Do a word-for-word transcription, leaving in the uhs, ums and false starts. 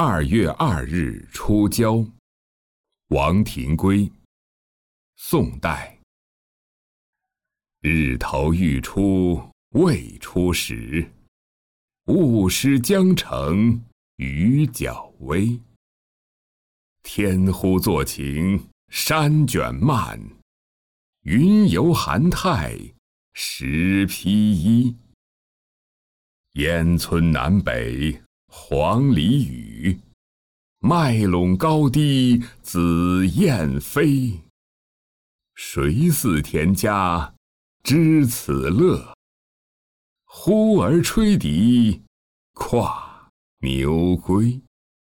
二月二日出郊。王庭圭，宋代。日头欲出未出时，雾失江城雨脚微。天忽作晴山卷漫，云游寒态时披衣。烟村南北黄鹂语，麦陇高低紫燕飞。谁似田家知此乐？呼儿吹笛跨牛归。